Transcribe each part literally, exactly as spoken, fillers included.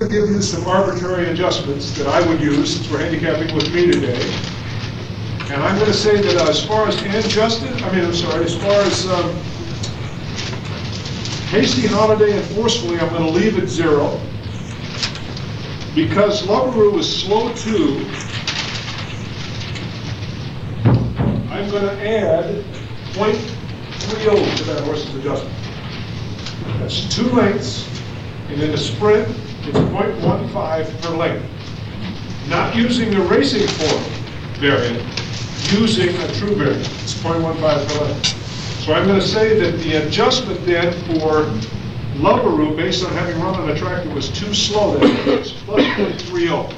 to give you some arbitrary adjustments that I would use since we're handicapping with me today. And I'm going to say that as far as and Justin, I mean, I'm sorry, as far as um, Hasty, Holiday, and Forcefully, I'm going to leave at zero. Because Lovearoo is slow too, I'm going to add zero point three zero to that horse's adjustment. That's two lengths, and in a sprint, it's zero point one five per length. Not using the racing form variant, using a true variant. It's zero point one five per length. So I'm going to say that the adjustment then for Lovearoo, based on having run on a track that was too slow, that is plus zero point three zero.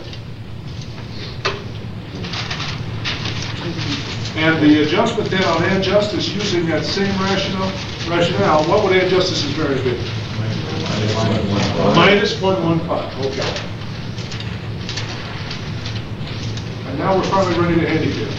And the adjustment then on Ann Justice using that same rationale, rationale, what would Ann Justice's variant be? Minus zero point one five, okay. And now we're finally ready to handicap.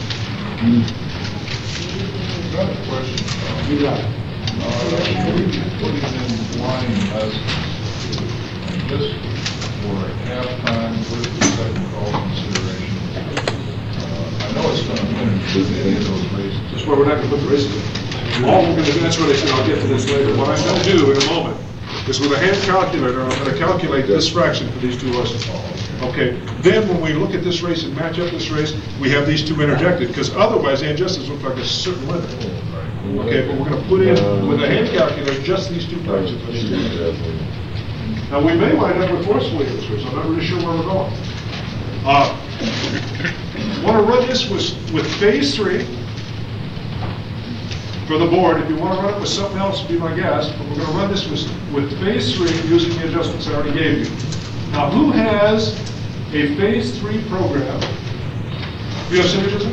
Got a question. You got it. Uh, we put it in line as this for a halftime with the second call consideration. Uh, I know it's going to finish any of those races. That's why we're not going to put the races in. All we're going to do, that's what I said, I'll get to this later. What I'm going to do in a moment is with a hand calculator, I'm going to calculate this fraction for these two horses. Okay, then when we look at this race and match up this race, we have these two interjected, because otherwise Ann Justice looks like a certain limit. Okay, but we're going to put in, with a hand calculator, just these two fractions. Now, we may wind up with Forcefully in this race. I'm not really sure where we're going. Uh, want to run this with, with phase three for the board. If you want to run it with something else, be my guest. But we're going to run this with, with phase three using the adjustments I already gave you. Now, who has a phase three program? Do you have synergism?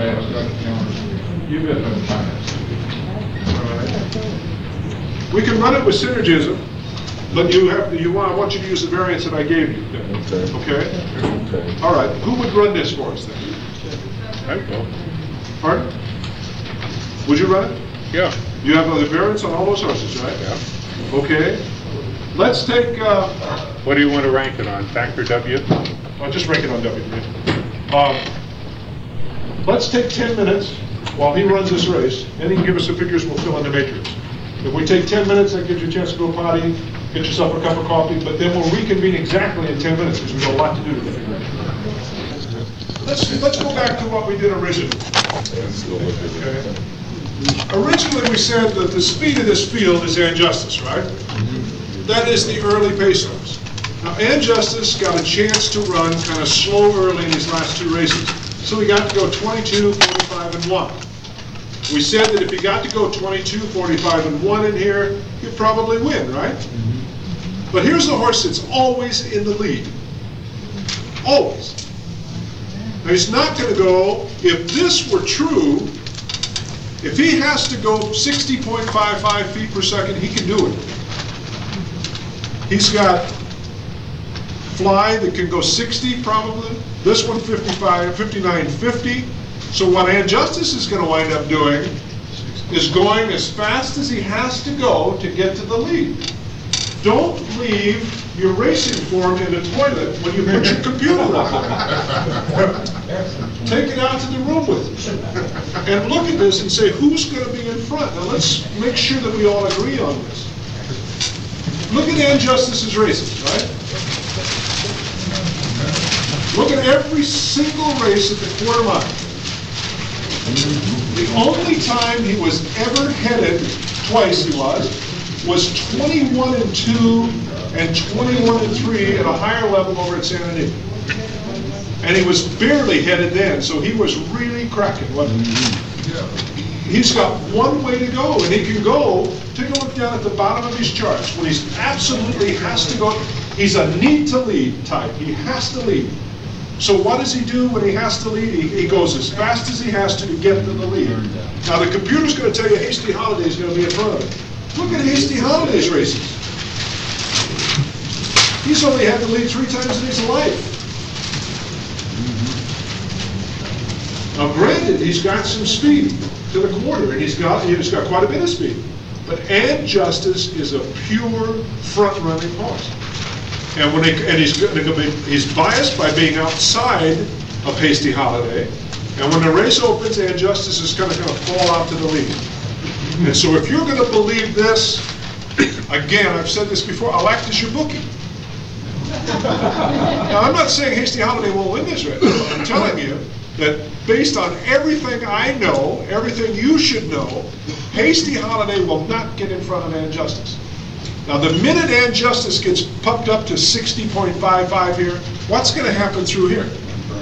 You bet. All right. We can run it with synergism, but you have you want I want you to use the variance that I gave you. Okay. Okay. Okay. All right. Who would run this for us then? I will. Pardon? Would you run it? Yeah. You have the variance on all those horses, right? Yeah. Okay. Let's take. Uh, What do you want to rank it on? Factor W? I'll just rank it on W. Um, let's take ten minutes while he runs this race, and he can give us the figures, we'll fill in the matrix. If we take ten minutes, that gives you a chance to go potty, get yourself a cup of coffee, but then we'll reconvene exactly in ten minutes, because we've got a lot to do today. Let's, let's go back to what we did originally. Okay. Originally, we said that the speed of this field is Ann Justice, right? That is the early pace horse. Now, Ann Justice got a chance to run kind of slow early in these last two races. So he got to go twenty-two, forty-five, and one. We said that if he got to go twenty-two, forty-five, and one in here, he'd probably win, right? Mm-hmm. But here's the horse that's always in the lead. Always. Now, he's not going to go, if this were true, if he has to go sixty point five five feet per second, he can do it. He's got Fly that can go sixty probably. This one fifty-five, fifty-nine, fifty. So what Ann Justice is going to wind up doing is going as fast as he has to go to get to the lead. Don't leave your racing form in the toilet when you put your computer on. Take it out to the room with you. And look at this and say, who's going to be in front? Now let's make sure that we all agree on this. Look at Ann Justice's races, right? Look at every single race at the quarter mile. The only time he was ever headed, twice he was, was twenty-one and two and twenty-one and three at a higher level over at Santa Anita. And he was barely headed then, so he was really cracking, wasn't he? He's got one way to go, and he can go. Take a look down at the bottom of these charts. When he absolutely has to go, he's a need to lead type. He has to lead. So what does he do when he has to lead? He, he goes as fast as he has to to get to the lead. Now the computer's going to tell you Hasty Holiday is going to be in front of him. Look at Hasty Holiday's races. He's only had to lead three times in his life. Now granted, he's got some speed to the quarter, and he's got he's got quite a bit of speed. But Ann Justice is a pure front-running horse. And when they, and he's going to be, he's biased by being outside of Hasty Holiday. And when the race opens, Ann Justice is kind of going to fall out to the lead. And so if you're going to believe this, again, I've said this before, I'll act as your bookie. Now, I'm not saying Hasty Holiday won't win this race. I'm telling you that based on everything I know, everything you should know, Hasty Holiday will not get in front of Ann Justice. Now, the minute Ann Justice gets pumped up to sixty point five five here, what's going to happen through here?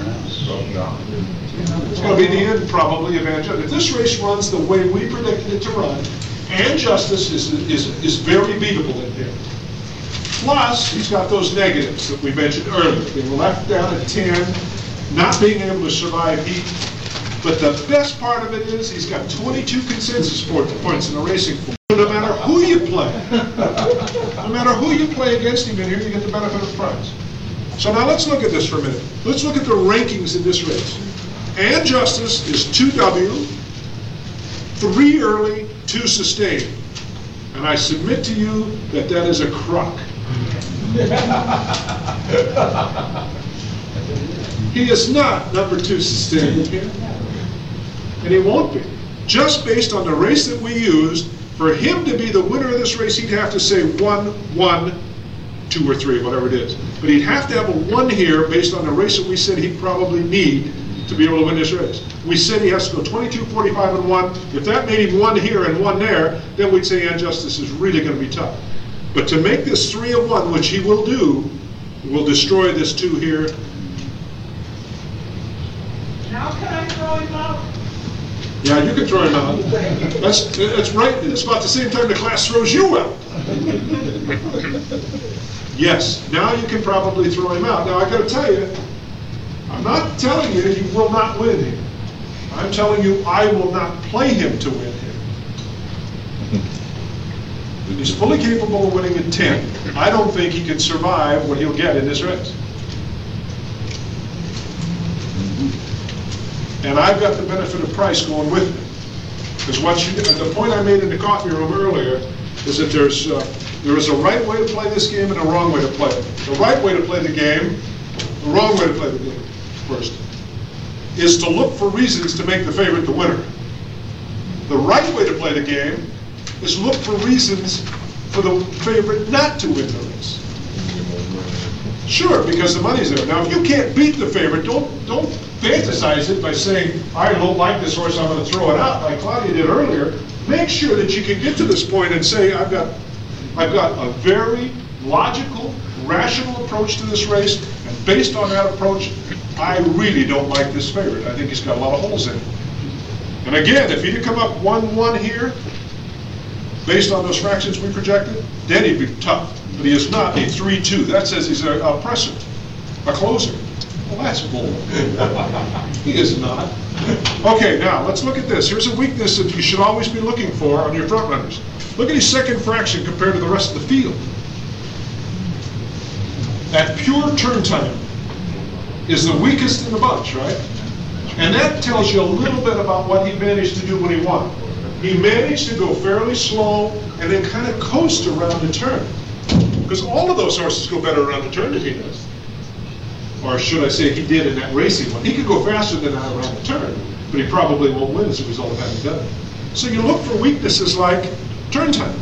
It's going to be the end, probably, of Ann Justice. If this race runs the way we predicted it to run, Ann Justice is, is, is very beatable in here. Plus, he's got those negatives that we mentioned earlier. They were left down at ten, not being able to survive heat. But the best part of it is he's got twenty-two consensus points in the racing form. No matter who you play, no matter who you play against him in here, you get the benefit of the prize. So now let's look at this for a minute. Let's look at the rankings in this race. Ann Justice is two W, three early, two sustained. And I submit to you that that is a crock. He is not number two sustained, and he won't be. Just based on the race that we used, for him to be the winner of this race, he'd have to say one, one, two or three, whatever it is. But he'd have to have a one here based on the race that we said he'd probably need to be able to win this race. We said he has to go twenty-two, forty-five, and one. If that made him one here and one there, then we'd say Ann Justice is really going to be tough. But to make this three and one, which he will do, will destroy this two here. Now can I throw him out? Yeah, you can throw him out. That's, that's right. It's about the same time the class throws you out. Yes, now you can probably throw him out. Now I got to tell you, I'm not telling you he will not win here. I'm telling you I will not play him to win here. He's fully capable of winning at ten. I don't think he can survive what he'll get in this race. And I've got the benefit of price going with me. Because what you, the point I made in the coffee room earlier is that there's uh, there is a right way to play this game and a wrong way to play it. The right way to play the game, the wrong way to play the game, first, is to look for reasons to make the favorite the winner. The right way to play the game is look for reasons for the favorite not to win the race. Sure, because the money's there. Now, if you can't beat the favorite, don't don't fantasize it by saying, I don't like this horse, I'm going to throw it out, like Claudia did earlier. Make sure that you can get to this point and say, I've got, I've got a very logical, rational approach to this race, and based on that approach, I really don't like this favorite. I think he's got a lot of holes in it. And again, if he'd come up one one here, based on those fractions we projected, then he'd be tough. But he is not a three two. That says he's a, a presser, a closer. Well, that's bull. He is not. Okay, now let's look at this. Here's a weakness that you should always be looking for on your front runners. Look at his second fraction compared to the rest of the field. At pure turn time is the weakest in the bunch, right? And that tells you a little bit about what he managed to do when he won. He managed to go fairly slow and then kind of coast around the turn. Because all of those horses go better around the turn than he does. Or should I say he did in that racing one. He could go faster than that around the turn, but he probably won't win as a result of having done it. So you look for weaknesses like turn time.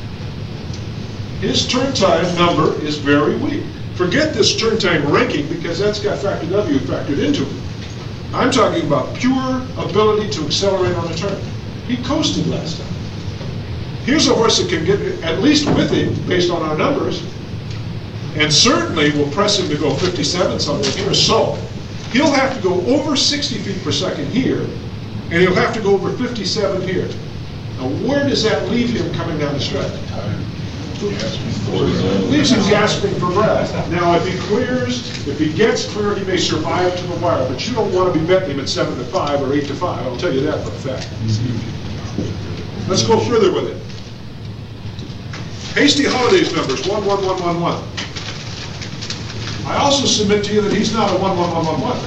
His turn time number is very weak. Forget this turn time ranking because that's got factor W factored into it. I'm talking about pure ability to accelerate on a turn. He coasted last time. Here's a horse that can get at least with him based on our numbers, and certainly will press him to go fifty-seven something here. So he'll have to go over sixty feet per second here, and he'll have to go over fifty-seven here. Now where does that leave him coming down the stretch? Leaves him gasping for breath. Now if he clears, if he gets clear, he may survive to the wire, but you don't want to be betting him at seven to five or eight to five. I'll tell you that for a fact. Let's go further with it. Hasty Holiday's numbers, one, one, one, one, one. I also submit to you that he's not a one, one, one, one, one.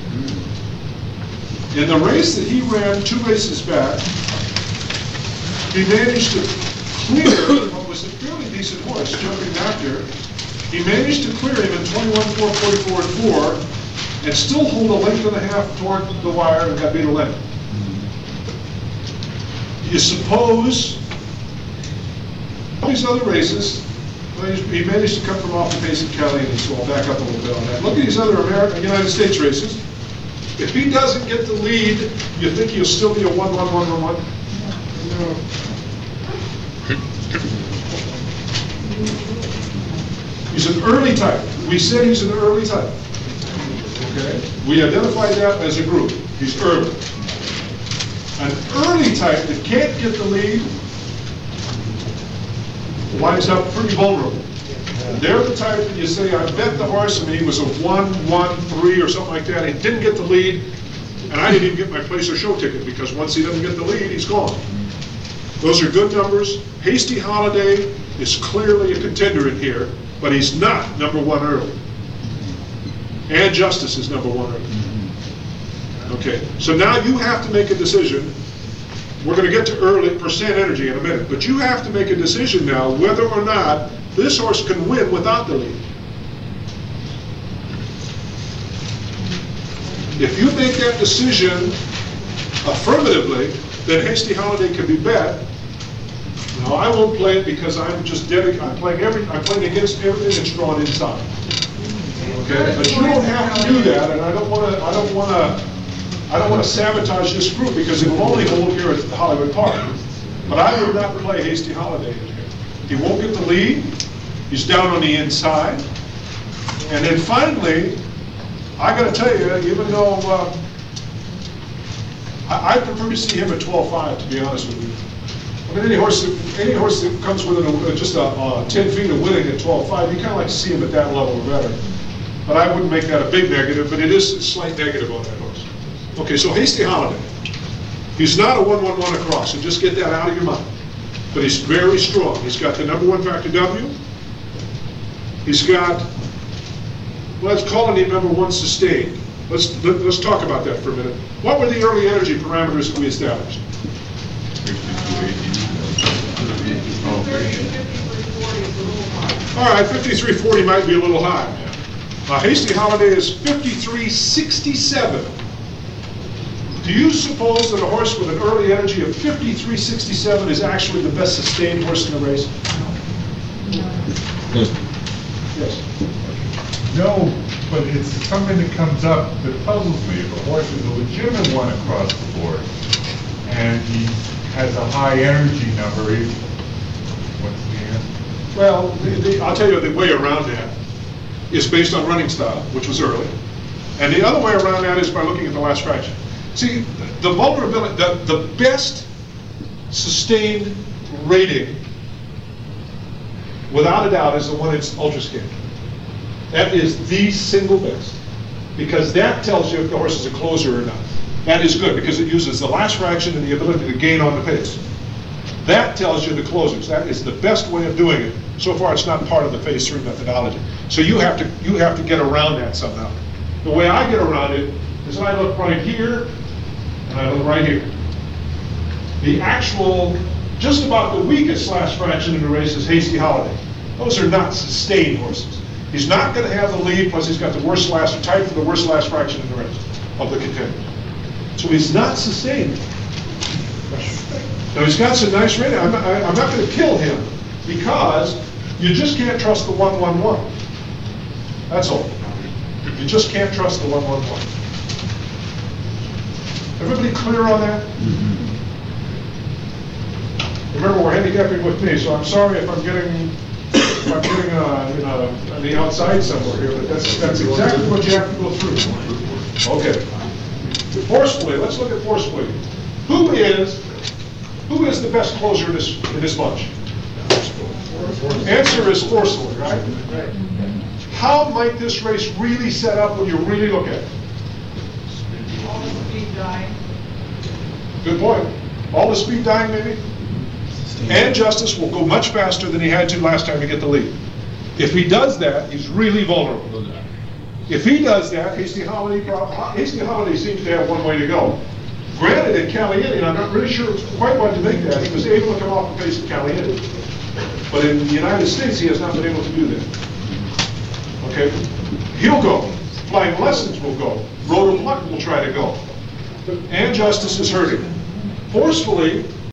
In the race that he ran two races back, he managed to clear what was a fairly decent horse jumping after He managed to clear him in twenty-one four, forty-four, and four, and still hold a length and a half toward the wire and got beat a length. You suppose all these other races, well, he managed to come from off the pace at Caliente, so I'll back up a little bit on that. Look at these other American, United States races. If he doesn't get the lead, you think he'll still be a one, one, one, one, one? No. He's an early type. We said he's an early type. Okay? We identified that as a group. He's early. An early type that can't get the lead winds up pretty vulnerable. They're the type that you say, I bet the horse, and he was a one, one, three, or something like that. He didn't get the lead, and I didn't even get my place or show ticket because once he doesn't get the lead, he's gone. Those are good numbers. Hasty Holiday is clearly a contender in here, but he's not number one early. And Justice is number one early. Okay, so now you have to make a decision. We're going to get to early percent energy in a minute, but you have to make a decision now whether or not this horse can win without the lead. If you make that decision affirmatively, then Hasty Holiday can be bet. Now I won't play it because I'm just dedicated. I'm playing every. I'm playing against everything that's drawn inside. Okay, but you don't have to do that, and I don't want to. I don't want to. I don't want to sabotage this group because it will only hold here at the Hollywood Park. But I would not play Hasty Holiday in here. He won't get the lead. He's down on the inside. And then finally, I got to tell you, even though uh, I, I prefer to see him at twelve five, to be honest with you. I mean, any horse that, any horse that comes within a, just a, uh, ten feet of winning at twelve five, you kind of like to see him at that level or better. But I wouldn't make that a big negative, but it is a slight negative on that horse. Okay, so Hasty Holiday. He's not a one one one across, so just get that out of your mind. But he's very strong. He's got the number one factor W. He's got, well, let's call him number one sustained. Let's, let, let's talk about that for a minute. What were the early energy parameters that we established? All right, fifty-three forty might be a little high. Uh, Hasty Holiday is fifty-three sixty-seven. Do you suppose that a horse with an early energy of fifty-three sixty-seven is actually the best sustained horse in the race? Yes. No, but it's something that comes up that puzzles me. If a horse is a legitimate one across the board, and he has a high energy number, he, what's the answer? Well, the, the, I'll tell you the way around that is based on running style, which was early. And the other way around that is by looking at the last fraction. See, the vulnerability, the, the best sustained rating, without a doubt, is the one that's ultra scan. That is the single best, because that tells you if the horse is a closer or not. That is good, because it uses the last fraction and the ability to gain on the pace. That tells you the closers. That is the best way of doing it. So far, it's not part of the phase three methodology. So you have to you have to get around that somehow. The way I get around it is I look right here, and I look right here. The actual, just about the weakest last fraction in the race is Hasty Holiday. Those are not sustained horses. He's not going to have the lead, plus he's got the worst last, tied for the worst last fraction in the race of the contenders. So he's not sustained. Now he's got some nice rating. I'm not, I'm not going to kill him because you just can't trust the one one one. That's all. You just can't trust the one one one. Everybody clear on that? Mm-hmm. Remember, we're handicapping with me, so I'm sorry if I'm getting, if I'm getting uh, you know, on the outside somewhere here, but that's that's exactly what you have to go through. Okay. Forcefully, let's look at forcefully. Who is who is the best closer in this in this bunch? Answer is forcefully, right? How might this race really set up when you really look at it? All the speed dying. Good point. All the speed dying, maybe? And Justice will go much faster than he had to last time to get the lead. If he does that, he's really vulnerable. If he does that, Hasty Holiday, Hasty Holiday seems to have one way to go. Granted, at Caliente, and I'm not really sure quite what to make that, he was able to come off the pace at Caliente. But in the United States, he has not been able to do that. Okay? He'll go. Flying Lessons will go. Road of Luck will try to go. And Justice is hurting. Forcefully,